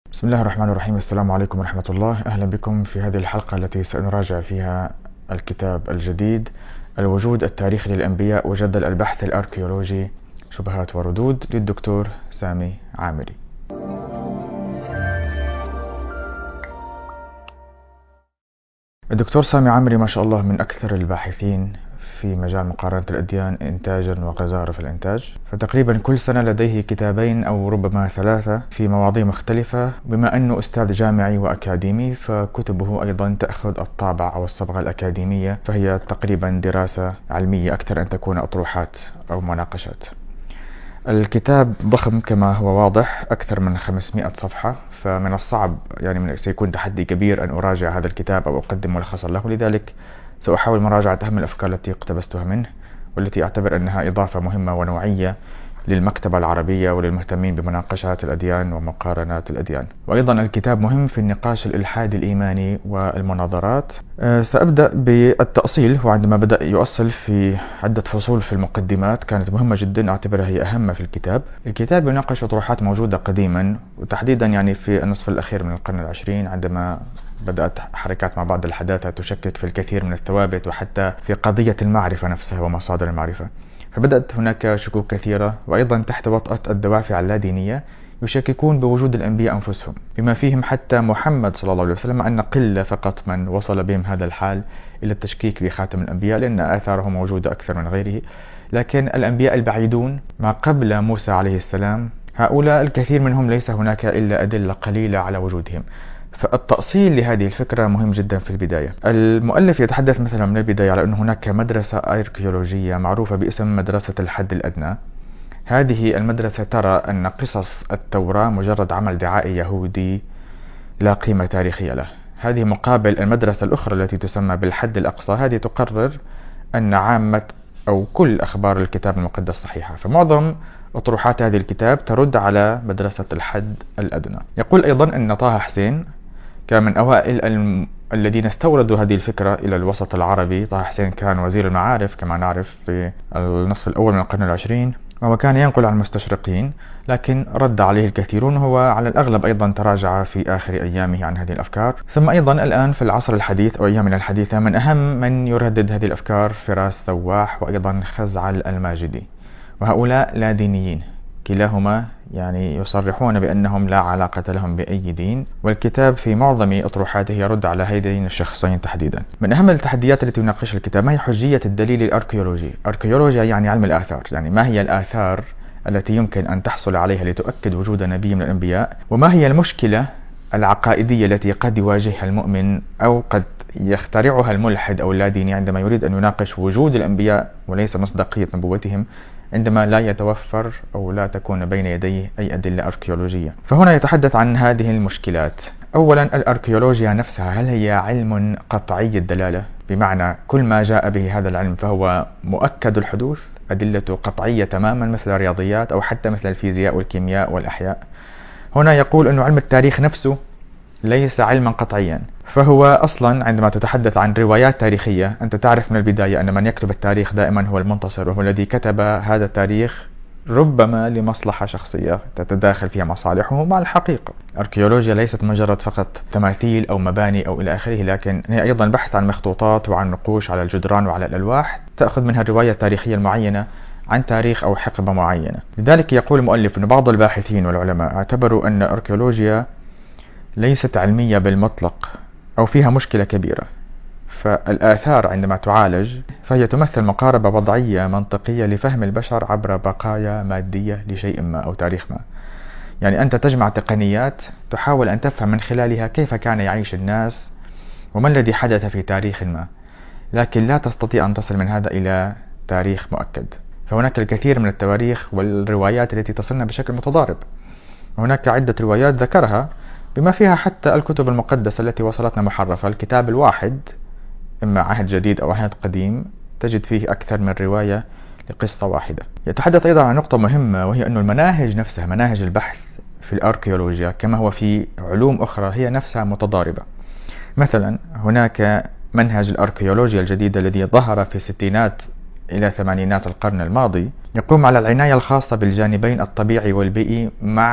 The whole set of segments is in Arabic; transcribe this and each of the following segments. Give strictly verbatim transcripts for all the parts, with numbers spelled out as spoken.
بسم الله الرحمن الرحيم. السلام عليكم ورحمة الله. أهلا بكم في هذه الحلقة التي سنراجع فيها الكتاب الجديد الوجود التاريخي للأنبياء وجدل البحث الأركيولوجي شبهات وردود للدكتور سامي عامري. الدكتور سامي عامري ما شاء الله من أكثر الباحثين في مجال مقارنة الأديان إنتاجا وغزارة في الإنتاج، فتقريبا كل سنة لديه كتابين أو ربما ثلاثة في مواضيع مختلفة. بما أنه أستاذ جامعي وأكاديمي فكتبه أيضا تأخذ الطابع أو الصبغة الأكاديمية، فهي تقريبا دراسة علمية أكثر أن تكون أطروحات أو مناقشات. الكتاب ضخم كما هو واضح، أكثر من خمسمائة صفحة، فمن الصعب يعني سيكون تحدي كبير أن أراجع هذا الكتاب أو أقدم ملخصا له، لذلك سأحاول مراجعة أهم الأفكار التي اقتبستها منه والتي أعتبر أنها إضافة مهمة ونوعية للمكتبة العربية وللمهتمين بمناقشات الأديان ومقارنات الأديان. وأيضا الكتاب مهم في النقاش الإلحادي الإيماني والمناظرات. أه سأبدأ بالتأصيل، وعندما بدأ يؤصل في عدة فصول في المقدمات كانت مهمة جدا، أعتبرها هي أهم في الكتاب. الكتاب يناقش أطروحات موجودة قديما، وتحديدا يعني في النصف الأخير من القرن العشرين، عندما بدأت حركات مع بعض الحداثة تشكك في الكثير من الثوابت وحتى في قضية المعرفة نفسها ومصادر المعرفة، فبدأت هناك شكوك كثيرة. وأيضا تحت وطأة الدوافع اللادينية يشككون بوجود الأنبياء أنفسهم، بما فيهم حتى محمد صلى الله عليه وسلم، مع أن قلة فقط من وصل بهم هذا الحال إلى التشكيك بخاتم الأنبياء لأن آثاره موجودة أكثر من غيره. لكن الأنبياء البعيدون ما قبل موسى عليه السلام، هؤلاء الكثير منهم ليس هناك إلا أدلة قليلة على وجودهم، فالتأصيل لهذه الفكرة مهم جدا في البداية. المؤلف يتحدث مثلا من البداية على أن هناك مدرسة أركيولوجية معروفة باسم مدرسة الحد الأدنى. هذه المدرسة ترى أن قصص التوراة مجرد عمل دعائي يهودي لا قيمة تاريخية له. هذه مقابل المدرسة الأخرى التي تسمى بالحد الأقصى، هذه تقرر أن عامة أو كل أخبار الكتاب المقدس صحيحة. فمعظم أطروحات هذه الكتاب ترد على مدرسة الحد الأدنى. يقول أيضا أن طه حسين كان من أوائل الم... الذين استوردوا هذه الفكرة إلى الوسط العربي. طه حسين كان وزير المعارف كما نعرف في النصف الأول من القرن العشرين، وهو كان ينقل عن المستشرقين، لكن رد عليه الكثيرون. هو على الأغلب أيضا تراجع في آخر أيامه عن هذه الأفكار. ثم أيضا الآن في العصر الحديث أو أيامنا الحديثة من أهم من يردد هذه الأفكار فراس سواح وأيضا خزعل الماجدي، وهؤلاء لا دينيين، كلاهما يعني يصرحون بأنهم لا علاقة لهم بأي دين، والكتاب في معظم أطروحاته يرد على هذين الشخصين تحديدا. من أهم التحديات التي يناقشها الكتاب ما هي حجية الدليل الأركيولوجي. أركيولوجيا يعني علم الآثار، يعني ما هي الآثار التي يمكن أن تحصل عليها لتؤكد وجود نبي من الأنبياء، وما هي المشكلة العقائدية التي قد يواجهها المؤمن أو قد يخترعها الملحد أو اللاديني عندما يريد أن يناقش وجود الأنبياء وليس مصداقية نبوتهم، عندما لا يتوفر أو لا تكون بين يديه أي أدلة أركيولوجية. فهنا يتحدث عن هذه المشكلات. أولا، الأركيولوجيا نفسها هل هي علم قطعي الدلالة، بمعنى كل ما جاء به هذا العلم فهو مؤكد الحدوث، أدلته قطعية تماما مثل الرياضيات أو حتى مثل الفيزياء والكيمياء والأحياء؟ هنا يقول أن علم التاريخ نفسه ليس علما قطعيا، فهو أصلا عندما تتحدث عن روايات تاريخية أنت تعرف من البداية أن من يكتب التاريخ دائما هو المنتصر، وهو الذي كتب هذا التاريخ ربما لمصلحة شخصية تتداخل فيها مصالحه مع الحقيقة. الأركيولوجيا ليست مجرد فقط تماثيل أو مباني أو إلى آخره، لكن هي أيضا بحث عن مخطوطات وعن نقوش على الجدران وعلى الألواح تأخذ منها الرواية التاريخية المعينة عن تاريخ أو حقبة معينة. لذلك يقول المؤلف أن بعض الباحثين والعلماء اعتبروا أن الأركيولوجيا ليست علمية بالمطلق أو فيها مشكلة كبيرة. فالآثار عندما تعالج فهي تمثل مقاربة وضعية منطقية لفهم البشر عبر بقايا مادية لشيء ما أو تاريخ ما. يعني أنت تجمع تقنيات تحاول أن تفهم من خلالها كيف كان يعيش الناس وما الذي حدث في تاريخ ما، لكن لا تستطيع أن تصل من هذا إلى تاريخ مؤكد. فهناك الكثير من التواريخ والروايات التي تصلنا بشكل متضارب. هناك عدة روايات ذكرها بما فيها حتى الكتب المقدسة التي وصلتنا محرفة. الكتاب الواحد إما عهد جديد أو عهد قديم تجد فيه أكثر من رواية لقصة واحدة. يتحدث أيضا عن نقطة مهمة، وهي أن المناهج نفسها، مناهج البحث في الأركيولوجيا كما هو في علوم أخرى، هي نفسها متضاربة. مثلا هناك منهج الأركيولوجيا الجديد الذي ظهر في الستينات إلى ثمانينات القرن الماضي، يقوم على العناية الخاصة بالجانبين الطبيعي والبيئي مع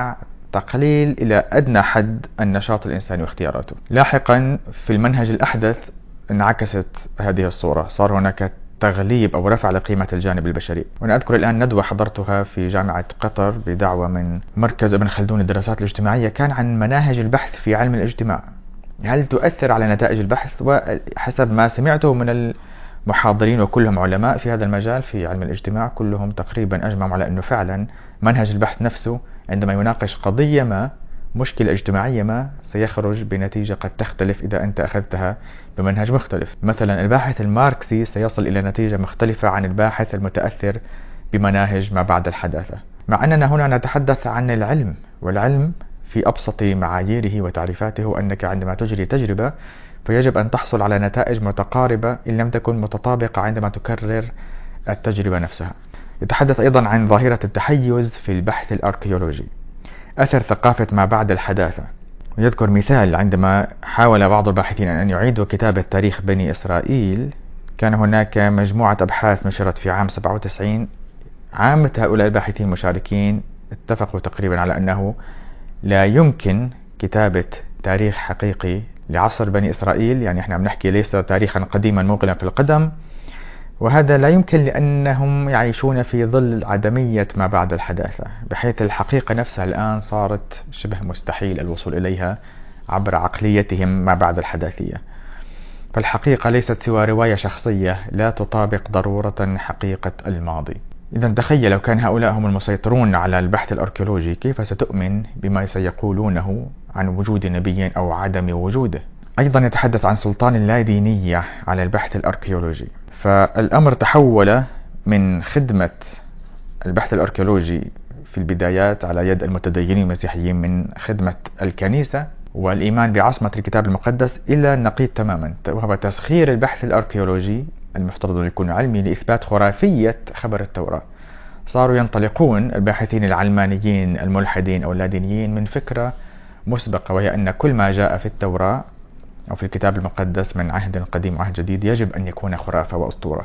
تقليل إلى أدنى حد النشاط الإنساني واختياراته. لاحقا في المنهج الأحدث انعكست هذه الصورة، صار هناك تغليب أو رفع لقيمة الجانب البشري. وأنا أذكر الآن ندوة حضرتها في جامعة قطر بدعوة من مركز ابن خلدون للدراسات الاجتماعية، كان عن مناهج البحث في علم الاجتماع، هل تؤثر على نتائج البحث؟ وحسب ما سمعته من المحاضرين وكلهم علماء في هذا المجال في علم الاجتماع، كلهم تقريبا أجمعوا على أنه فعلا منهج البحث نفسه عندما يناقش قضية ما، مشكلة اجتماعية ما، سيخرج بنتيجة قد تختلف إذا أنت أخذتها بمنهج مختلف. مثلا الباحث الماركسي سيصل إلى نتيجة مختلفة عن الباحث المتأثر بمناهج ما بعد الحداثة، مع أننا هنا نتحدث عن العلم، والعلم في أبسط معاييره وتعريفاته هو أنك عندما تجري تجربة فيجب أن تحصل على نتائج متقاربة إن لم تكن متطابقة عندما تكرر التجربة نفسها. يتحدث أيضا عن ظاهرة التحيز في البحث الأركيولوجي، أثر ثقافة ما بعد الحداثة. ويذكر مثال عندما حاول بعض الباحثين أن يعيدوا كتابة تاريخ بني إسرائيل، كان هناك مجموعة أبحاث نشرت في عام سبعة وتسعين، عامة هؤلاء الباحثين المشاركين اتفقوا تقريبا على أنه لا يمكن كتابة تاريخ حقيقي لعصر بني إسرائيل، يعني احنا بنحكي ليس تاريخا قديما موغلا في القدم، وهذا لا يمكن لأنهم يعيشون في ظل عدمية ما بعد الحداثة، بحيث الحقيقة نفسها الآن صارت شبه مستحيل الوصول إليها عبر عقليتهم ما بعد الحداثية. فالحقيقة ليست سوى رواية شخصية لا تطابق ضرورة حقيقة الماضي. إذا تخيل لو كان هؤلاء هم المسيطرون على البحث الأركيولوجي، كيف ستؤمن بما سيقولونه عن وجود نبي أو عدم وجوده؟ أيضا يتحدث عن سلطان اللادينية على البحث الأركيولوجي، فالأمر تحول من خدمة البحث الأركيولوجي في البدايات على يد المتدينين المسيحيين من خدمة الكنيسة والإيمان بعصمة الكتاب المقدس إلى النقيض تماما، وهو تسخير البحث الأركيولوجي المفترض أن يكون علمي لإثبات خرافية خبر التوراة. صاروا ينطلقون الباحثين العلمانيين الملحدين أو اللادينيين من فكرة مسبقة، وهي أن كل ما جاء في التوراة أو في الكتاب المقدس من عهد قديم وعهد جديد يجب أن يكون خرافة وأسطورة،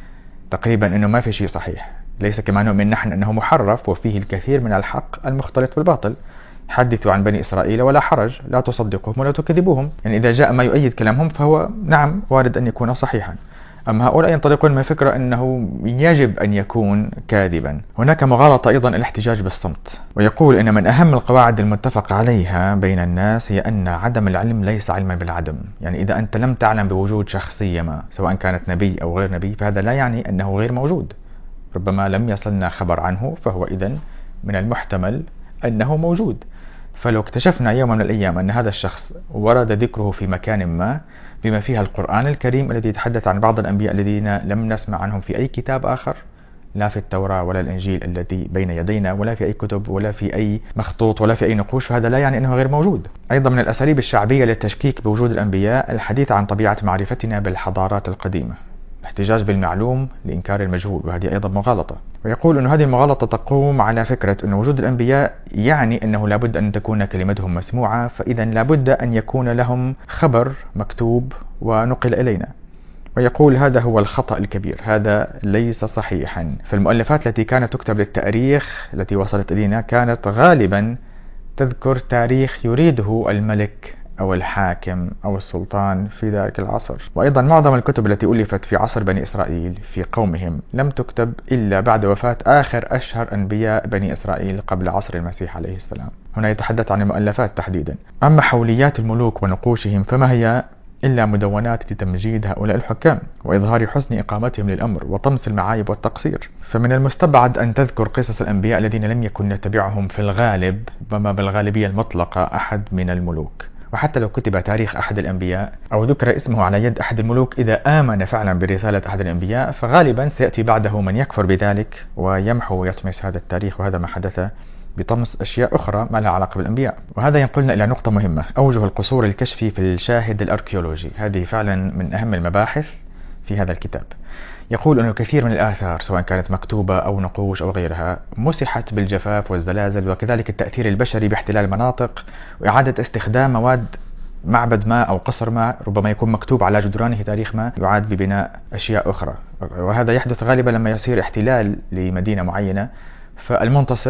تقريبا أنه ما في شيء صحيح. ليس كما نؤمن نحن أنه محرف وفيه الكثير من الحق المختلط بالباطل. حدثوا عن بني إسرائيل ولا حرج، لا تصدقوهم ولا تكذبوهم، يعني إذا جاء ما يؤيد كلامهم فهو نعم وارد أن يكون صحيحا. أما هؤلاء ينطلقون من فكرة أنه يجب أن يكون كاذبا. هناك مغالطة أيضا الاحتجاج بالصمت، ويقول أن من أهم القواعد المتفق عليها بين الناس هي أن عدم العلم ليس علما بالعدم. يعني إذا أنت لم تعلم بوجود شخصية ما سواء كانت نبي أو غير نبي، فهذا لا يعني أنه غير موجود. ربما لم يصلنا خبر عنه، فهو إذن من المحتمل أنه موجود. فلو اكتشفنا يوم من الأيام أن هذا الشخص ورد ذكره في مكان ما، بما فيها القرآن الكريم الذي يتحدث عن بعض الأنبياء الذين لم نسمع عنهم في أي كتاب آخر، لا في التوراة ولا الإنجيل الذي بين يدينا ولا في أي كتب ولا في أي مخطوط ولا في أي نقوش، فهذا لا يعني أنه غير موجود. أيضا من الأساليب الشعبية للتشكيك بوجود الأنبياء الحديث عن طبيعة معرفتنا بالحضارات القديمة، الاحتجاج بالمعلوم لإنكار المجهول، وهذه أيضا مغالطة. ويقول أن هذه المغالطة تقوم على فكرة أن وجود الأنبياء يعني أنه لابد أن تكون كلمتهم مسموعة، فإذا لابد أن يكون لهم خبر مكتوب ونقل إلينا. ويقول هذا هو الخطأ الكبير، هذا ليس صحيحا. فالمؤلفات التي كانت تكتب للتاريخ التي وصلت إلينا كانت غالبا تذكر تاريخ يريده الملك أو الحاكم أو السلطان في ذلك العصر. وأيضا معظم الكتب التي ألفت في عصر بني إسرائيل في قومهم لم تكتب إلا بعد وفاة آخر أشهر أنبياء بني إسرائيل قبل عصر المسيح عليه السلام. هنا يتحدث عن المؤلفات تحديدا. أما حوليات الملوك ونقوشهم فما هي إلا مدونات لتمجيد هؤلاء الحكام وإظهار حسن إقامتهم للأمر وطمس المعايب والتقصير. فمن المستبعد أن تذكر قصص الأنبياء الذين لم يكن يتبعهم في الغالب وما بالغالبية المطلقة أحد من الملوك. وحتى لو كتب تاريخ أحد الأنبياء أو ذكر اسمه على يد أحد الملوك، إذا آمن فعلا برسالة أحد الأنبياء فغالبا سيأتي بعده من يكفر بذلك ويمحو ويطمس هذا التاريخ، وهذا ما حدث بطمس أشياء أخرى ما لها علاقة بالأنبياء. وهذا ينقلنا إلى نقطة مهمة، أوجه القصور الكشفي في الشاهد الأركيولوجي. هذه فعلا من أهم المباحث في هذا الكتاب. يقول أن الكثير من الآثار سواء كانت مكتوبة أو نقوش أو غيرها مسحت بالجفاف والزلازل، وكذلك التأثير البشري باحتلال مناطق وإعادة استخدام مواد معبد ما أو قصر ما ربما يكون مكتوب على جدرانه تاريخ ما، يعاد ببناء أشياء أخرى. وهذا يحدث غالبا لما يصير احتلال لمدينة معينة، فالمنتصر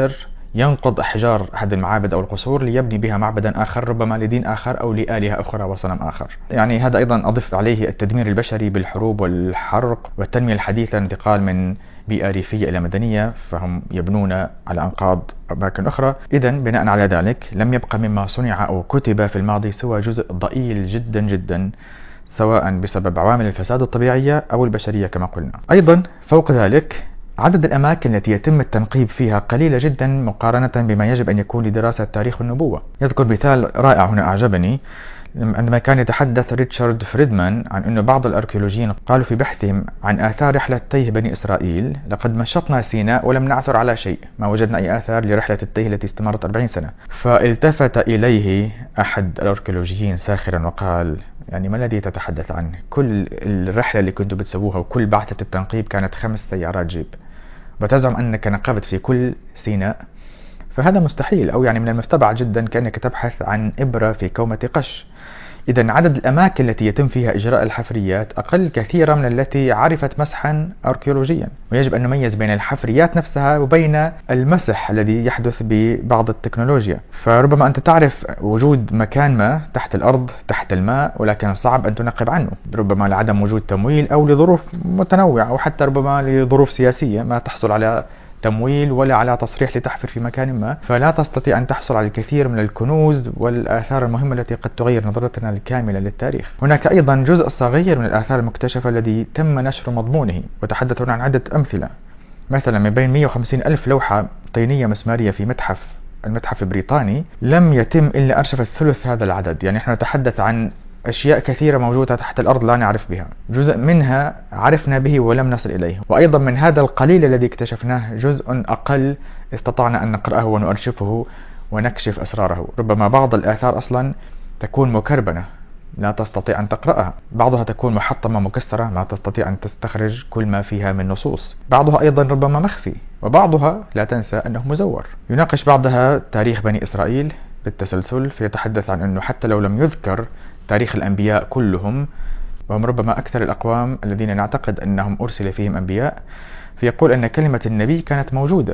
ينقض أحجار أحد المعابد أو القصور ليبني بها معبدا آخر، ربما لدين آخر أو لآلهة أخرى وصنم آخر. يعني هذا أيضا أضف عليه التدمير البشري بالحروب والحرق والتنمية الحديثة، انتقال من بيئة ريفية إلى مدنية، فهم يبنون على أنقاض أماكن أخرى. إذا بناء على ذلك لم يبقى مما صنع أو كتب في الماضي سوى جزء ضئيل جدا جدا، سواء بسبب عوامل الفساد الطبيعية أو البشرية كما قلنا. أيضا فوق ذلك عدد الأماكن التي يتم التنقيب فيها قليلة جدا مقارنة بما يجب أن يكون لدراسة تاريخ النبوة. يذكر مثال رائع هنا أعجبني، عندما كان يتحدث ريتشارد فريدمان عن أن بعض الأركيولوجيين قالوا في بحثهم عن آثار رحلة تيه بني إسرائيل: لقد مشطنا سيناء ولم نعثر على شيء، ما وجدنا أي آثار لرحلة التيه التي استمرت أربعين سنة. فالتفت إليه أحد الأركيولوجيين ساخرا وقال: يعني ما الذي تتحدث عنه؟ كل الرحلة اللي كنتوا بتسووها وكل بعثة التنقيب كانت خمس سيارات جيب، وتزعم أنك نقبت في كل سيناء؟ فهذا مستحيل، أو يعني من المستبعد جدا كأنك تبحث عن إبرة في كومة قش. إذا عدد الأماكن التي يتم فيها إجراء الحفريات أقل كثيرا من التي عرفت مسحا أركيولوجيا، ويجب أن نميز بين الحفريات نفسها وبين المسح الذي يحدث ببعض التكنولوجيا. فربما أنت تعرف وجود مكان ما تحت الأرض تحت الماء، ولكن صعب أن تنقب عنه، ربما لعدم وجود تمويل أو لظروف متنوعة، أو حتى ربما لظروف سياسية ما تحصل على تمويل ولا على تصريح لتحفر في مكان ما، فلا تستطيع أن تحصل على الكثير من الكنوز والآثار المهمة التي قد تغير نظرتنا الكاملة للتاريخ. هناك أيضا جزء صغير من الآثار المكتشفة الذي تم نشر مضمونه، وتحدث هنا عن عدة أمثلة. مثلا من بين مئة وخمسين ألف لوحة طينية مسمارية في متحف المتحف البريطاني لم يتم إلا أرشفة ثلث هذا العدد. يعني نحن نتحدث عن أشياء كثيرة موجودة تحت الأرض لا نعرف بها، جزء منها عرفنا به ولم نصل إليه، وأيضا من هذا القليل الذي اكتشفناه جزء أقل استطعنا أن نقرأه ونؤرشفه ونكشف أسراره. ربما بعض الآثار أصلا تكون مكربنة لا تستطيع أن تقرأها، بعضها تكون محطمة مكسرة ما تستطيع أن تستخرج كل ما فيها من نصوص، بعضها أيضا ربما مخفي، وبعضها لا تنسى أنه مزور. يناقش بعضها تاريخ بني إسرائيل بالتسلسل، فيتحدث عن أنه حتى لو لم يذكر تاريخ الأنبياء كلهم، وهم ربما أكثر الأقوام الذين نعتقد أنهم أرسل فيهم أنبياء، فيقول أن كلمة النبي كانت موجودة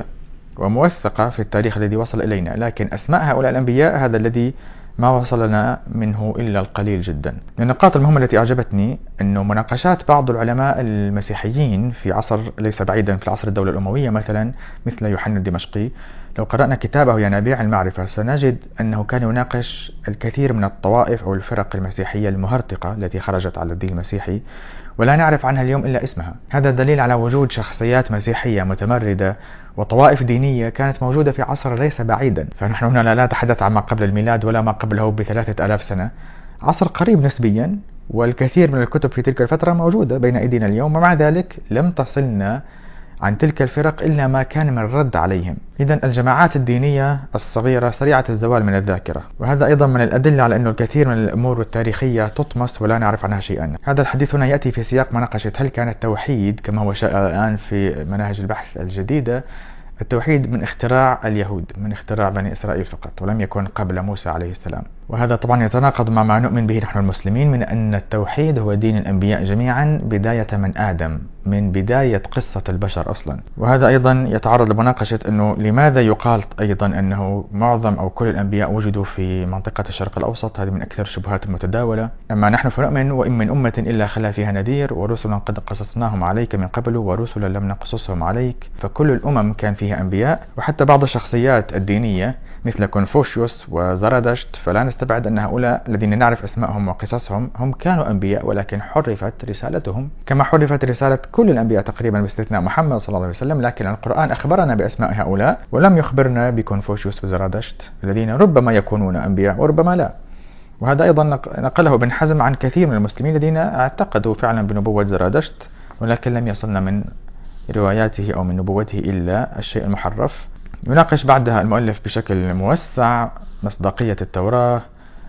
وموثقة في التاريخ الذي وصل إلينا، لكن أسماء هؤلاء الأنبياء هذا الذي ما وصلنا منه إلا القليل جدا. من النقاط المهمة التي أعجبتني أنه مناقشات بعض العلماء المسيحيين في عصر ليس بعيدا، في العصر الدولة الأموية مثلا، مثل يوحنا الدمشقي، لو قرأنا كتابه ينابيع المعرفة سنجد أنه كان يناقش الكثير من الطوائف أو الفرق المسيحية المهرطقة التي خرجت على الدين المسيحي ولا نعرف عنها اليوم إلا اسمها. هذا دليل على وجود شخصيات مسيحية متمردة وطوائف دينية كانت موجودة في عصر ليس بعيدا. فنحن هنا لا نتحدث عن ما قبل الميلاد ولا ما قبله بثلاثة آلاف سنة، عصر قريب نسبيا، والكثير من الكتب في تلك الفترة موجودة بين أيدينا اليوم، ومع ذلك لم تصلنا عن تلك الفرق إلا ما كان من الرد عليهم. إذن الجماعات الدينية الصغيرة سريعة الزوال من الذاكرة، وهذا أيضا من الأدلة على أن الكثير من الأمور التاريخية تطمس ولا نعرف عنها شيئا. هذا الحديث هنا يأتي في سياق مناقشة هل كان التوحيد كما هو شائع الآن في مناهج البحث الجديدة التوحيد من اختراع اليهود، من اختراع بني إسرائيل فقط، ولم يكن قبل موسى عليه السلام. وهذا طبعا يتناقض مع ما نؤمن به نحن المسلمين من أن التوحيد هو دين الأنبياء جميعا بداية من آدم، من بداية قصة البشر أصلا. وهذا أيضا يتعرض لمناقشة أنه لماذا يقال أيضا أنه معظم أو كل الأنبياء وجدوا في منطقة الشرق الأوسط. هذه من أكثر الشبهات المتداولة. أما نحن فنؤمن وإن من أمة إلا خلا فيها نذير ورسلا قد قصصناهم عليك من قبل ورسلا لم نقصصهم عليك، فكل الأمم كان فيها أنبياء. وحتى بعض الشخصيات الدينية مثل كونفوشيوس وزرادشت فلا نستبعد أن هؤلاء الذين نعرف أسمائهم وقصصهم هم كانوا أنبياء، ولكن حرفت رسالتهم كما حرفت رسالة كل الأنبياء تقريبا باستثناء محمد صلى الله عليه وسلم. لكن القرآن أخبرنا بأسماء هؤلاء ولم يخبرنا بكونفوشيوس وزرادشت الذين ربما يكونون أنبياء وربما لا. وهذا أيضا نقله ابن حزم عن كثير من المسلمين الذين اعتقدوا فعلا بنبوة زرادشت، ولكن لم يصلنا من رواياته أو من نبوته إلا الشيء المحرف. يناقش بعدها المؤلف بشكل موسع مصداقية التوراة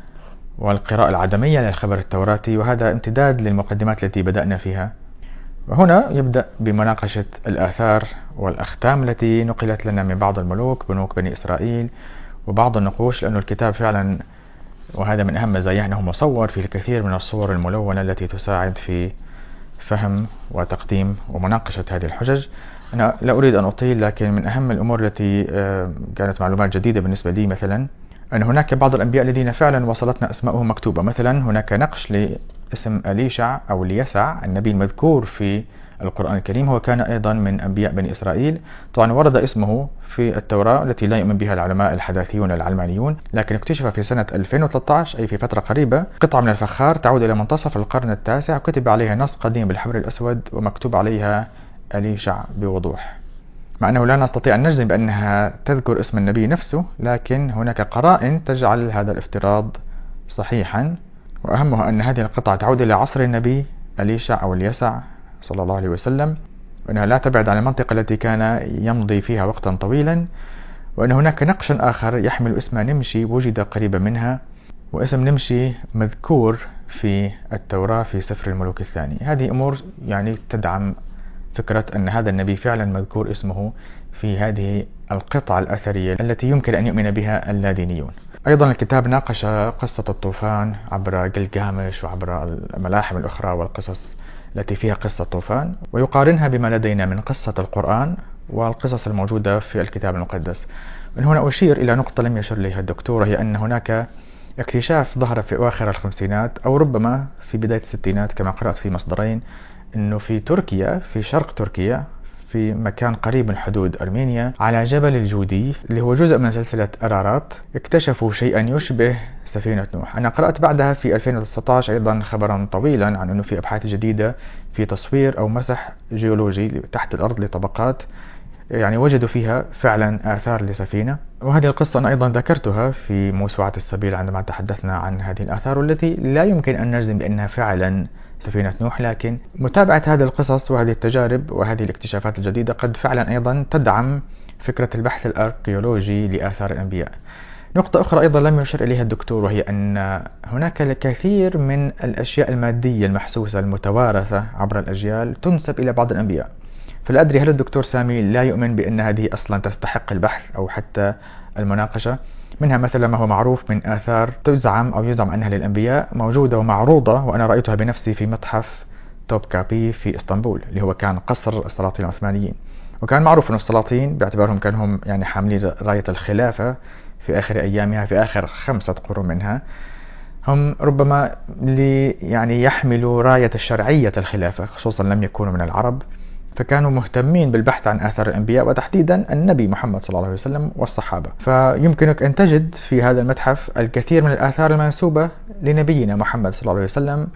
والقراءة العدمية للخبر التوراتي، وهذا امتداد للمقدمات التي بدأنا فيها. وهنا يبدأ بمناقشة الآثار والأختام التي نقلت لنا من بعض الملوك، بنوك بني إسرائيل، وبعض النقوش، لأن الكتاب فعلا وهذا من أهم مزاياه أنه مصور في الكثير من الصور الملونة التي تساعد في فهم وتقديم ومناقشة هذه الحجج. أنا لا أريد أن أطيل، لكن من أهم الأمور التي كانت معلومات جديدة بالنسبة لي مثلا أن هناك بعض الأنبياء الذين فعلا وصلتنا أسماءهم مكتوبة. مثلا هناك نقش لاسم أليشع أو ليسع، النبي المذكور في القرآن الكريم، هو كان أيضا من أنبياء بني إسرائيل. طبعا ورد اسمه في التوراة التي لا يؤمن بها العلماء الحداثيون العلمانيون، لكن اكتشف في سنة ألفين وثلاثة عشر أي في فترة قريبة قطعة من الفخار تعود إلى منتصف القرن التاسع، وكتب عليها نص قديم بالحبر الأسود ومكتوب عليها أليشع بوضوح، مع أنه لا نستطيع أن نجزم بأنها تذكر اسم النبي نفسه، لكن هناك قرائن تجعل هذا الافتراض صحيحا. وأهمها أن هذه القطعة تعود إلى عصر النبي أليشع أو اليسع صلى الله عليه وسلم، وأنها لا تبعد عن المنطقة التي كان يمضي فيها وقتا طويلا، وأن هناك نقش آخر يحمل اسم نمشي وجد قريبا منها، واسم نمشي مذكور في التوراة في سفر الملوك الثاني. هذه أمور يعني تدعم فكرة أن هذا النبي فعلا مذكور اسمه في هذه القطعة الأثرية التي يمكن أن يؤمن بها اللادينيون. أيضا الكتاب ناقش قصة الطوفان عبر جلجامش وعبر الملاحم الأخرى والقصص التي فيها قصة طوفان، ويقارنها بما لدينا من قصة القرآن والقصص الموجودة في الكتاب المقدس. من هنا أشير إلى نقطة لم يشر إليها الدكتور، هي أن هناك اكتشاف ظهر في أواخر الخمسينات أو ربما في بداية الستينات كما قرأت في مصدرين، أنه في تركيا، في شرق تركيا، في مكان قريب من حدود أرمينيا، على جبل الجودي اللي هو جزء من سلسلة أرارات، اكتشفوا شيئا يشبه سفينة نوح. أنا قرأت بعدها في ألفين وتسعة عشر أيضا خبرا طويلا عن أنه في أبحاث جديدة في تصوير أو مسح جيولوجي تحت الأرض لطبقات، يعني وجدوا فيها فعلا آثار لسفينة. وهذه القصة أنا أيضا ذكرتها في موسوعة السبيل عندما تحدثنا عن هذه الآثار، والتي لا يمكن أن نجزم بأنها فعلا سفينة نوح، لكن متابعة هذه القصص وهذه التجارب وهذه الاكتشافات الجديدة قد فعلا أيضا تدعم فكرة البحث الأركيولوجي لآثار الأنبياء. نقطة أخرى أيضا لم يشر إليها الدكتور، وهي أن هناك الكثير من الأشياء المادية المحسوسة المتوارثة عبر الأجيال تنسب إلى بعض الأنبياء. فلا أدري هل الدكتور سامي لا يؤمن بأن هذه أصلا تستحق البحث أو حتى المناقشة. منها مثلا ما هو معروف من آثار تزعم أو يزعم أنها للأنبياء موجودة ومعروضة، وأنا رأيتها بنفسي في متحف توبكابي في إسطنبول اللي هو كان قصر السلاطين العثمانيين. وكان معروف أن السلاطين باعتبارهم كانوا هم يعني حاملين راية الخلافة في آخر أيامها، في آخر خمسة قرون منها، هم ربما اللي يعني يحملوا راية الشرعية الخلافة، خصوصا لم يكونوا من العرب، فكانوا مهتمين بالبحث عن آثار الأنبياء وتحديدا النبي محمد صلى الله عليه وسلم والصحابة. فيمكنك أن تجد في هذا المتحف الكثير من الآثار المنسوبة لنبينا محمد صلى الله عليه وسلم،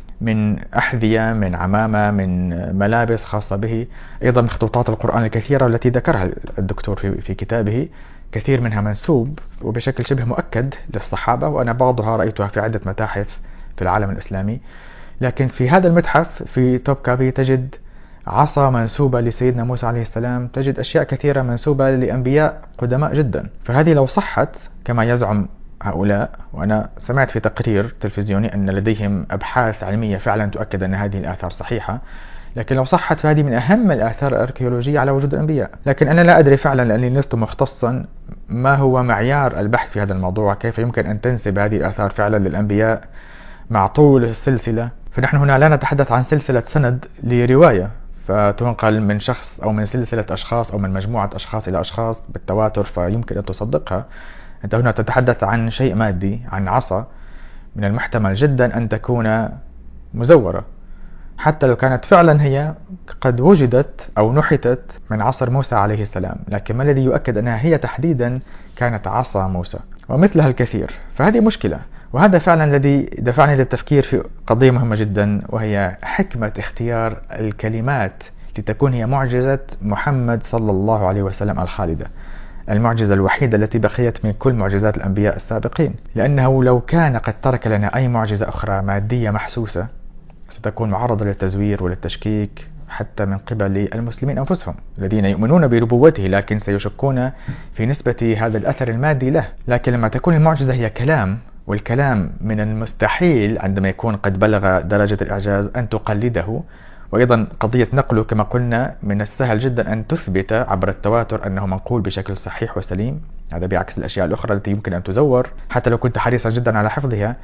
من أحذية، من عمامة، من ملابس خاصة به، أيضا من خطوطات القرآن الكثيرة التي ذكرها الدكتور في, في كتابه، كثير منها منسوب وبشكل شبه مؤكد للصحابة، وأنا بعضها رأيتها في عدة متاحف في العالم الإسلامي. لكن في هذا المتحف في توبكابي تجد عصا منسوبة لسيدنا موسى عليه السلام، تجد أشياء كثيرة منسوبة لأنبياء قدماء جدا. فهذه لو صحت كما يزعم هؤلاء، وأنا سمعت في تقرير تلفزيوني أن لديهم أبحاث علمية فعلا تؤكد أن هذه الآثار صحيحة، لكن لو صحت فهذه من أهم الآثار الأركيولوجية على وجود الأنبياء. لكن أنا لا أدري فعلا لأني لست مختصا ما هو معيار البحث في هذا الموضوع، كيف يمكن أن تنسب هذه الآثار فعلا للأنبياء مع طول السلسلة. فنحن هنا لا نتحدث عن سلسلة سند لرواية فتنقل من شخص أو من سلسلة أشخاص أو من مجموعة أشخاص إلى أشخاص بالتواتر فيمكن أن تصدقها. أنت هنا تتحدث عن شيء مادي، عن عصا من المحتمل جدا أن تكون مزورة، حتى لو كانت فعلا هي قد وجدت أو نحتت من عصر موسى عليه السلام، لكن ما الذي يؤكد أنها هي تحديدا كانت عصا موسى؟ ومثلها الكثير. فهذه مشكلة، وهذا فعلا الذي دفعني للتفكير في قضية مهمة جدا، وهي حكمة اختيار الكلمات لتكون هي معجزة محمد صلى الله عليه وسلم الخالدة، المعجزة الوحيدة التي بقيت من كل معجزات الأنبياء السابقين. لأنه لو كان قد ترك لنا أي معجزة أخرى مادية محسوسة ستكون معرضة للتزوير وللتشكيك حتى من قبل المسلمين أنفسهم الذين يؤمنون بربوته، لكن سيشكون في نسبة هذا الأثر المادي له. لكن لما تكون المعجزة هي كلام، والكلام من المستحيل عندما يكون قد بلغ درجة الإعجاز أن تقلده، وأيضا قضية نقله كما قلنا من السهل جدا أن تثبت عبر التواتر أنه منقول بشكل صحيح وسليم، هذا بعكس الأشياء الأخرى التي يمكن أن تزور حتى لو كنت حريصا جدا على حفظها.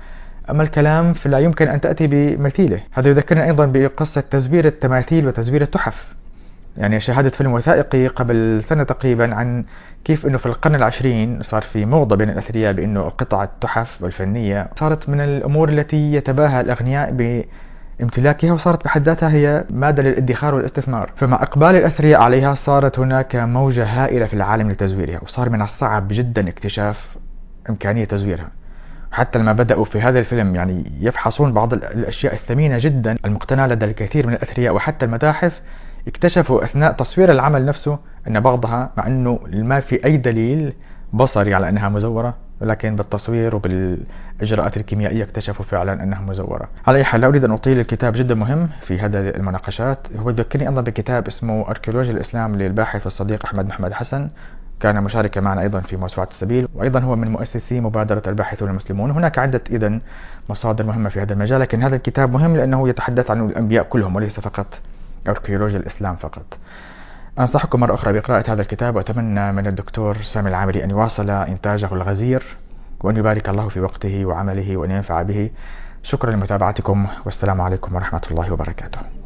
أما الكلام فلا يمكن أن تأتي بمثيله. هذا يذكرنا أيضا بقصة تزوير التماثيل وتزوير التحف. يعني شاهدت فيلم وثائقي قبل سنة تقريبا عن كيف أنه في القرن العشرين صار في موضة بين الأثرياء بأنه قطع التحف والفنية صارت من الأمور التي يتباهى الأغنياء بامتلاكها، وصارت بحد ذاتها هي مادة للادخار والاستثمار. فمع إقبال الأثرياء عليها صارت هناك موجة هائلة في العالم لتزويرها، وصار من الصعب جدا اكتشاف إمكانية تزويرها. حتى لما بدأوا في هذا الفيلم يعني يفحصون بعض الأشياء الثمينة جدا المقتناة لدى الكثير من الأثرياء وحتى المتاحف، اكتشفوا أثناء تصوير العمل نفسه أن بعضها، مع أنه ما في أي دليل بصري على أنها مزورة، ولكن بالتصوير وبالإجراءات الكيميائية اكتشفوا فعلا أنها مزورة. على أي حال لا أريد أن أطيل، الكتاب جدا مهم في هذه المناقشات. هو يذكرني أيضا بكتاب اسمه أركيولوجيا الإسلام للباحث والصديق أحمد محمد حسن، كان مشاركا معنا أيضا في موسوعة السبيل، وأيضا هو من مؤسسي مبادرة الباحثون المسلمون. هناك عدة إذن مصادر مهمة في هذا المجال، لكن هذا الكتاب مهم لأنه يتحدث عن الأنبياء كلهم وليس فقط أركيولوجيا الإسلام فقط. أنصحكم مرة أخرى بقراءة هذا الكتاب، وأتمنى من الدكتور سامي العامري أن يواصل إنتاجه الغزير، وأن يبارك الله في وقته وعمله وأن ينفع به. شكرا لمتابعتكم، والسلام عليكم ورحمة الله وبركاته.